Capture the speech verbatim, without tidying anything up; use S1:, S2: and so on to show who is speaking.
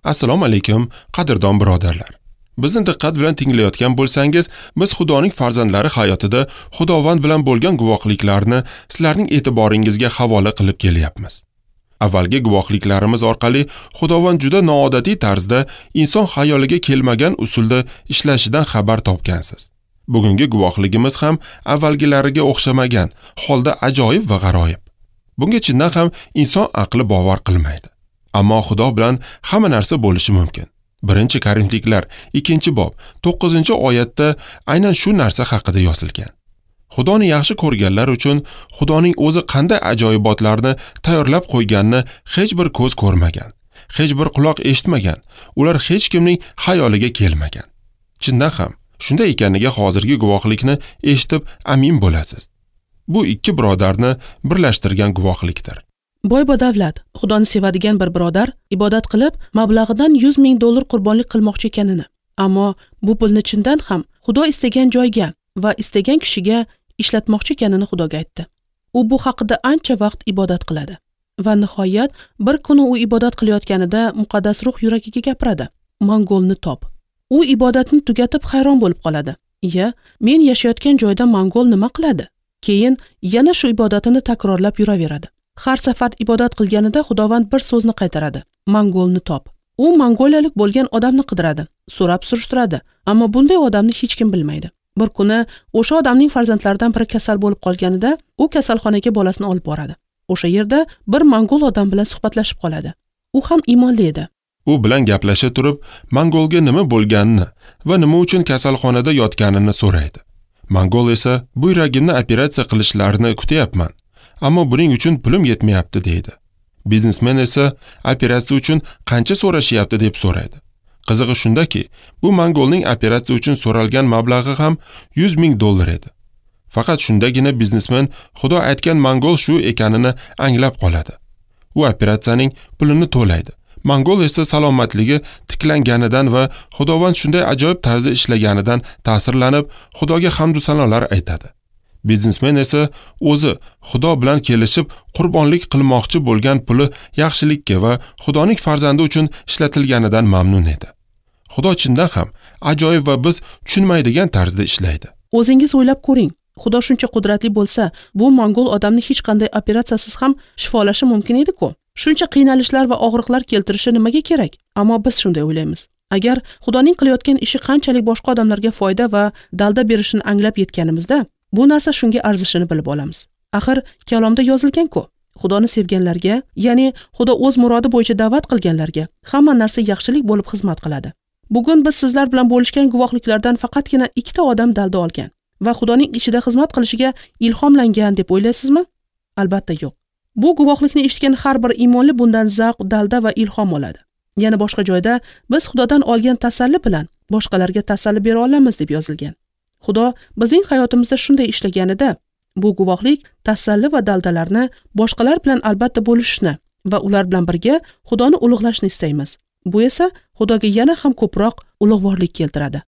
S1: Assalomu alaykum, qadrdon birodarlar. Bizni diqqat bilan tinglayotgan bo'lsangiz, biz Xudoning farzandlari hayotida Xudovand bilan bo'lgan guvohliklarni sizlarning e'tiboringizga havola qilib kelyapmiz. Avvalgi guvohliklarimiz orqali Xudovand juda noodatiy tarzda inson xayoliga kelmagan usulda ishlashidan xabar topgansiz. Bugungi guvohligimiz ham avvalgilariga o'xshamagan, holda ajoyib va g'aroyib. Bunga chindan ham inson aqli bovar qilmaydi. Ammo Xudo bilan hamma narsa bo'lishi mumkin. birinchi Korintiklar ikkinchi bob to'qqizinchi oyatda aynan shu narsa haqida yozilgan. Xudoni yaxshi ko'rganlar uchun Xudoning o'zi qanday ajoyibotlarni tayyorlab qo'yganini hech bir ko'z ko'rmagan, hech bir quloq eshitmagan, ular hech kimning xayoliga kelmagan. Chindan ham shunday ekaniga hozirgi guvohlikni eshitib amin bo'lasiz. Bu ikki birodarni birlashtirgan guvohlikdir.
S2: Boy badavlat, Xudoni sevadigan bir birodar ibodat qilib, mablag'idan yuz ming dollar qurbonlik qilmoqchi ekanini, ammo bu pulni chindan ham Xudo istagan joyga va istagan kishiga ishlatmoqchi ekanini Xudoga aytdi. U bu haqida ancha vaqt ibodat qiladi va nihoyat bir kuni u ibodat qilayotganida muqaddas ruh yuragiga gapiradi: "Mongolni top." U ibodatni tugatib hayron bo'lib qoladi. "Ya, men yashayotgan joyda mongol nima qiladi?" Keyin yana shu ibodatini takrorlab yuraveradi. Har safar ibodat qilganida Xudovand bir so'zni qaytaradi: "Mongolni top." U mongoliyalik bo'lgan odamni qidiradi, so'rab surishtiradi, ammo bunday odamni hech kim bilmaydi. Bir kuni o'sha odamning farzandlaridan biri kasal bo'lib qolganida, u kasalxonaga bolasini olib boradi. O'sha yerda bir mongol odam bilan suhbatlashib qoladi. U ham iymonli edi.
S1: U bilan gaplasha turib, mongolga nima bo'lganini va nima uchun kasalxonada yotganini so'raydi. Mongol esa: "Bu yuragimni operatsiya qilishlarini kutyapman, ammo buning uchun pulim yetmayapti" deydi. Biznesmen esa operatsiya uchun qancha so'rashyapti deb so'raydi. Qizig'i shundaki, bu mongolning operatsiya uchun so'ralgan mablag'i ham yuz ming dollar edi. Faqat shundagina biznesmen Xudo aytgan mongol shu ekanini anglab qoladi. U operatsiyaning pulini to'laydi. Mongol esa salomatligi tiklanganidan va Xudovand shunday ajoyib tarzda ishlaganidan ta'sirlanib, Xudoga hamd va sanolar aytadi. Biznesmen esa o'zi Xudo bilan kelishib qurbonlik qilmoqchi bo'lgan puli yaxshilikka va Xudoning farzandi uchun ishlatilganidan mamnun edi. Xudo chindan ham ajoyib va biz tushunmaydigan tarzda ishlaydi.
S2: O'zingiz o'ylab ko'ring. Xudo shuncha qudratli bo'lsa, bu mongol odamni hech qanday operatsiyasiz ham shifolashi mumkin edi-ku. Shuncha qiynalishlar va og'riqlar keltirishi nimaga kerak? Ammo biz shunday o'ylaymiz. Agar Xudoning qilayotgan ishi qanchalik boshqa odamlarga foyda va dalda berishini anglab yetganimizda, bu narsa shunga arzishini bilib olamiz. Axir kalomda yozilgan-ku, Xudoni sevganlarga, ya'ni Xudo o'z murodi bo'yicha da'vat qilganlarga hamma narsa yaxshilik bo'lib xizmat qiladi. Bugun biz sizlar bilan bo'lishgan guvohliklardan faqatgina ikkita odam dalda olgan va Xudoning ishida xizmat qilishiga ilhomlangan deb o'ylaysizmi? Albatta yo'q. Bu guvohlikni eshitgan har bir iymonli bundan zavq, dalda va ilhom oladi. Yana boshqa joyda biz Xudodan olgan tasalli bilan boshqalarga tasalli bera olamiz deb yozilgan. Xudo bizning hayotimizda shunday ishlaganida, bu guvohlik tasalli va daldalarni boshqalar bilan albatta bo'lishni va ular bilan birga Xudoni ulug'lashni istaymiz. Bu esa Xudoga yana ham ko'proq ulug'vorlik keltiradi.